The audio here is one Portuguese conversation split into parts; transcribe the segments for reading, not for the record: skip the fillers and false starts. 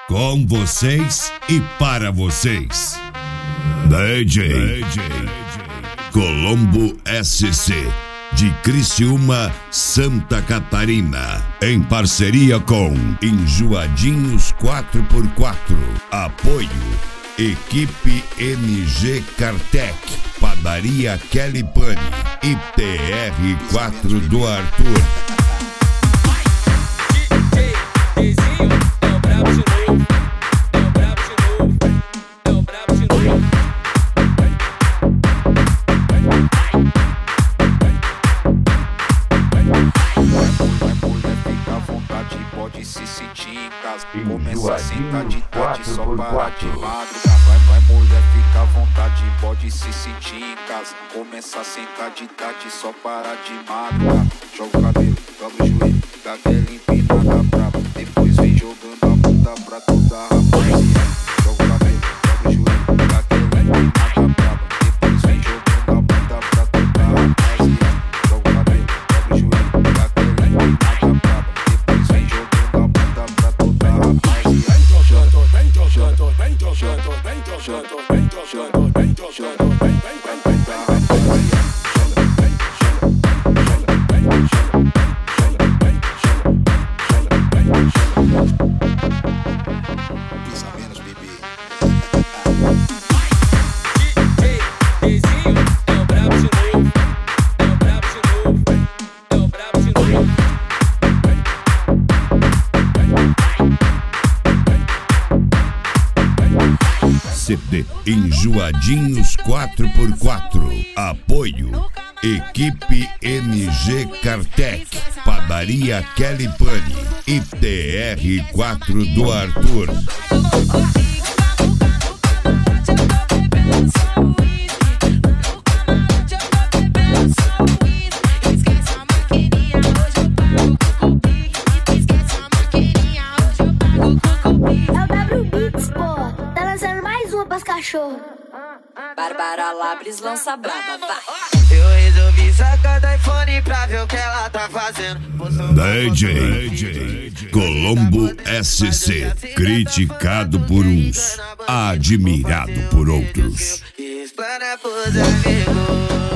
Com vocês e para vocês, DJ Colombo SC, de Criciúma, Santa Catarina, em parceria com Enjoadinhos 4x4. Apoio Equipe MG Cartec, Padaria Kelly Pane e TR4 do Arthur. Se sentir em casa, começa a sentar de tarde só para de madrugada. Vai mulher, fica à vontade, pode se sentir em casa. Começa a sentar de tarde só para de madrugada. Joga o cabelo, dobra o joelho, dá aquela empinada brava. Depois vem jogando a bunda pra toda a rapaziada. Joga o cabelo, dobra o joelho, dá aquela empinada brava. Depois vem jogando a bunda pra toda a rapaziada. Joga o cabelo, dobra o joelho, dá aquela empinada brava. Depois vem jogando pra toda a rapaziada. Pisa menos, bebê. Dezinho, é o brabo de novo. É o brabo de novo. É o brabo de novo. CD Enjoadinhos 4x4. Apoio Equipe MG Cartec, Padaria Kelly Pane e TR4 do Arthur. Bárbara Labres lança braba, vai. Eu resolvi sacar do iPhone pra ver o que ela tá fazendo. DJ Colombo SC, criticado por uns, admirado por outros. Explana pros amigos.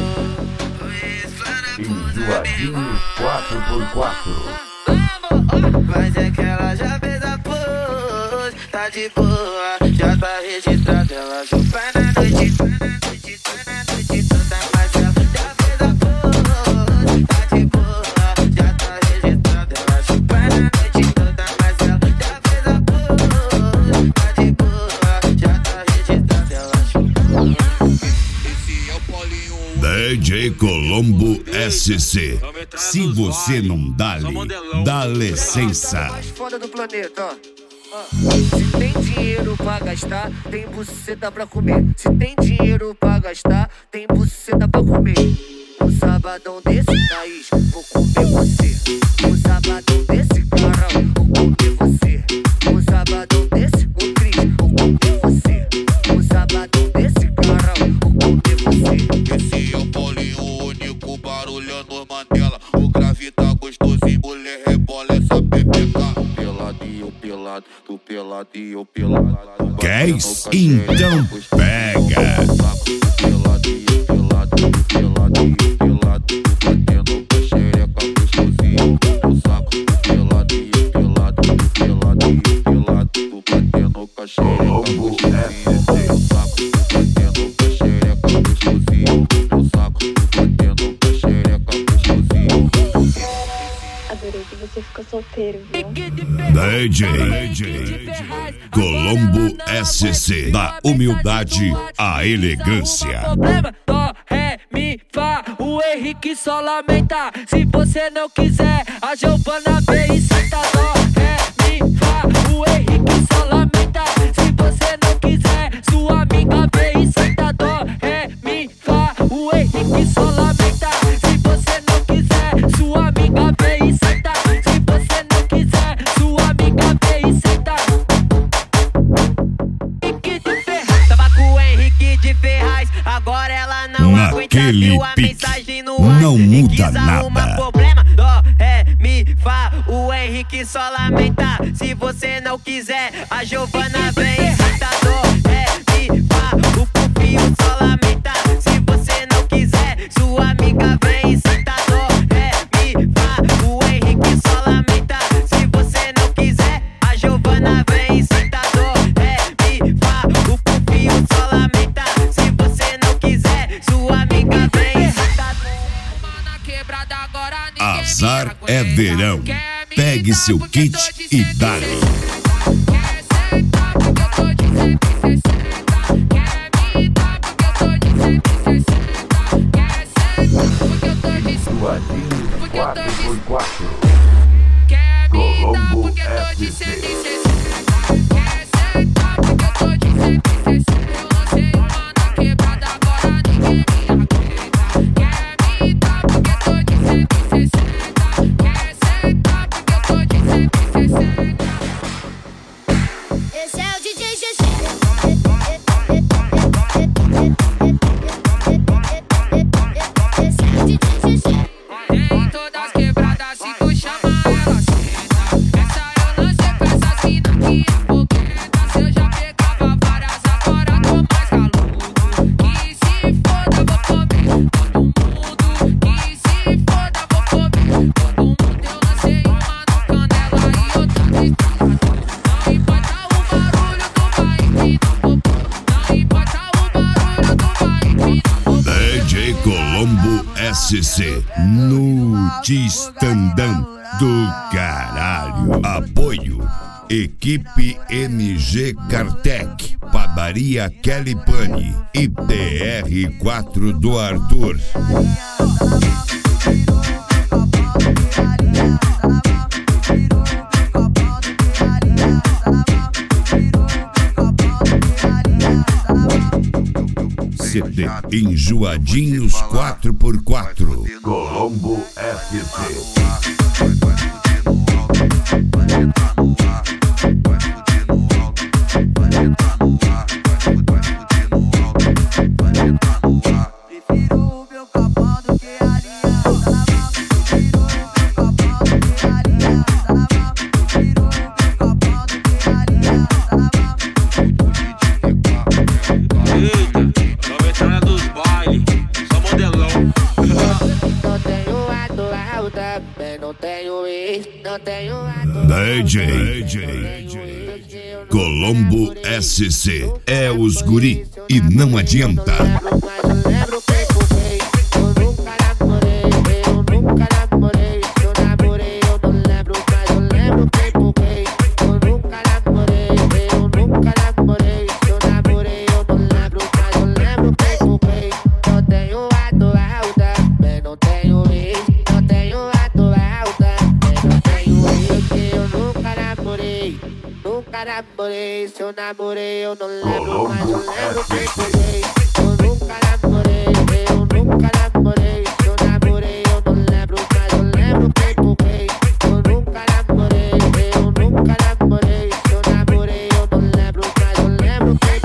Enjoadinhos 4x4. Mas é que ela já fez a pose, tá de boa, já tá registrada. Ela só vai na noite, toda, mas ela já fez a pose, tá de boa, já tá registrada. Ela só vai na noite toda, mas ela já fez a pose, tá de boa, já tá registrada. Ela só... Esse é o Paulinho. DJ Colombo SC, se você não dá licença. Mais foda do planeta, ó. Se tem dinheiro pra gastar, tem buceta pra comer. Se tem dinheiro pra gastar, tem buceta pra comer. Um sabadão desse, Thaís, vou comer você. Um sabadão desse, Carol, vou comer você. Um sabadão desse, o Cris, vou comer você. Um sabadão desse, Carol, vou comer você. Esse é o Paulinho, o único barulhando Mandela. O grave tá gostoso e mulher rebola essa pepeca. Pelado e eu pelado, tu pelado e eu pelado. Quer isso? Então pega. Pelado e eu pelado, tu pelado e eu pelado. Tu batendo com a xereca gostosinho no saco. Tu pelado e eu pelado, tu pelado e eu pelado. Tu batendo com a xereca gostosinho no saco. Tu batendo com a xereca gostosinho no saco. Tu batendo com a xereca gostosinho. Adorei que você ficou solteiro, viu? DJ Colombo SC, da humildade à elegância. Problema, dó, ré, mi, fá, o Henrique só lamenta. Se você não quiser, a Giovana vem e senta. Dó, ré, mi, fá, o Henrique só lamenta. Se você não quiser, sua amiga vem e senta. Dó, ré, mi, fá, o Henrique só lamenta. Se você não quiser, sua amiga vem e senta. Se você não quiser, sua amiga vem e senta. Henrique de Ferraz, tava com o Henrique de Ferraz. Agora ela não aguenta, Naquele viu a pique, mensagem no não WhatsApp e muda quis arrumar nada. problema. Dó, ré, me fá, o Henrique só lamenta. Se você não quiser, a Giovana vem e senta dó. Me fá, o Pufinho só lamenta. Se você não quiser, sua amiga vem e senta dó. Me fá, o Henrique só lamenta. Se você não quiser, a Giovana vem e senta dó. Me fá, o Pufinho só lamenta. Se você não quiser, sua amiga vem e senta dó. Azar é verão. Pegue seu kit e dá-lhe. Enjoadinhos 4x4. Colombo SC. Esse é o DJ GG. Esse é o DJ GG. Em todas as quebradas, se tu chama ela senta. Essa eu lancei pra essas mina que é fogueta. Se eu já pegava várias, agora tô mais caludo. Que se foda, vou comer todo mundo. Que se foda, vou comer todo mundo. Eu lancei uma no Canela e outra no Instagram. Não importa o barulho do vai não importa o barulho do vai DJ Colombo SC no Tistandão do caralho. Apoio Equipe MG Cartec, Padaria Kelly Pani e PR4 do Arthur. CD Enjoadinhos 4x4. Colombo SC. DJ Colombo SC é os guri e não adianta. Se eu namorei, eu não lembro, mas eu lembro quem foi. Eu nunca namorei, eu nunca namorei. Se eu namorei, eu não lembro, mas eu lembro quem foi. Eu nunca namorei, eu nunca namorei. Se eu namorei, eu não lembro, mas eu lembro quem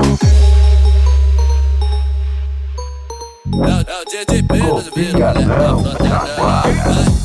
foi.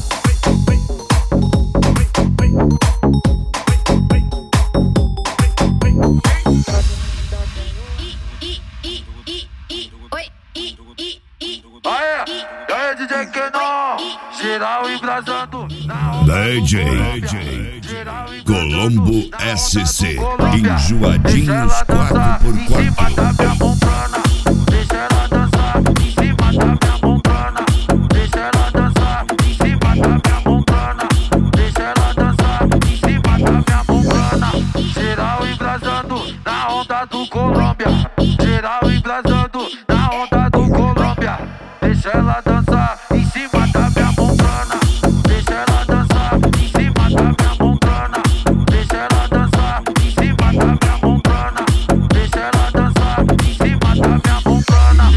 DJ Colombo SC Enjoadinhos 4x4. Deixa ela dançar em cima da minha montrana. Deixa ela dançar em cima da minha montrana. Deixa ela dançar em cima da minha montrana. Geral embrasando na onda do Colômbia. Geral embrasando na onda do Colômbia. Deixa ela dançar em cima da minha montrana. Deixa ela dançar em cima da minha montrana. Deixa ela dançar em cima da minha montrana. Deixa ela dançar em cima da minha montrana.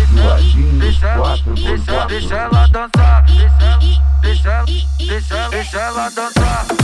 Deixa ela dançar. Deixa ela dançar.